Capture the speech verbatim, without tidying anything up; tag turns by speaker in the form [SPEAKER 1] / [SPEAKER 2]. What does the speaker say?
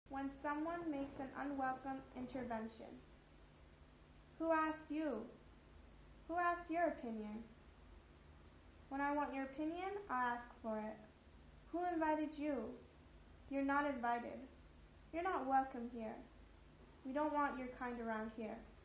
[SPEAKER 1] when someone makes an unwelcome intervention. Who asked you? Who asked your opinion? When I want your opinion, I'll ask for it. Who invited you? You're not invited. You're not welcome here. We don't want your kind around here.